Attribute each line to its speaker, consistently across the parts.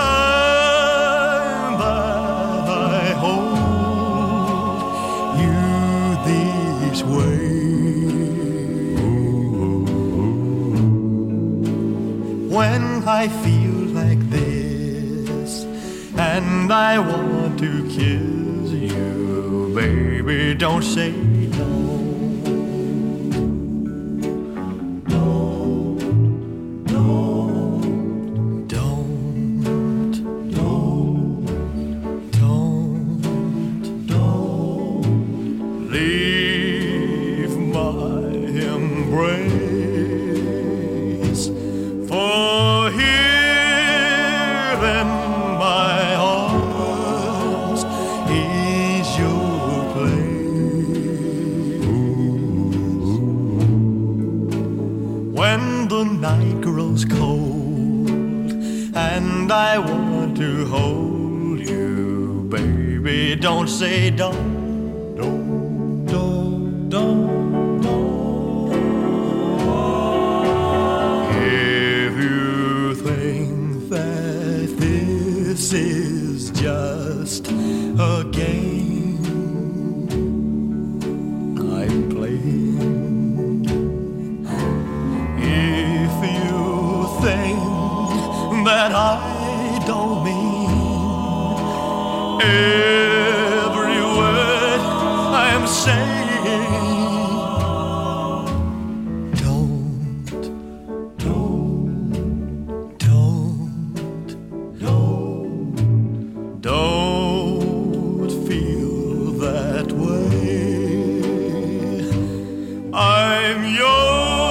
Speaker 1: time that I hold you this way. When I feel like this and I want to kiss you, baby, don't say no. Leave my embrace, for here in my arms is your place. When the night grows cold and I want to hold you, baby, don't say don't. If you think that this is just a game I'm playing, if you think that I don't mean every word I'm saying, don't feel that way. I'm your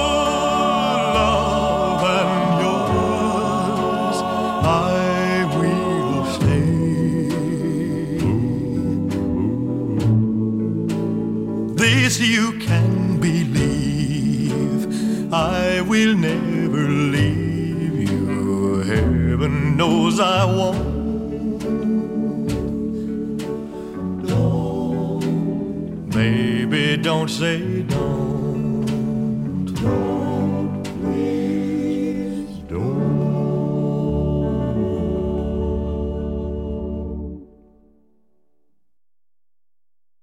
Speaker 1: love and yours I will stay. This you can believe, I will never leave you. Heaven knows I won't. Baby, don't say don't.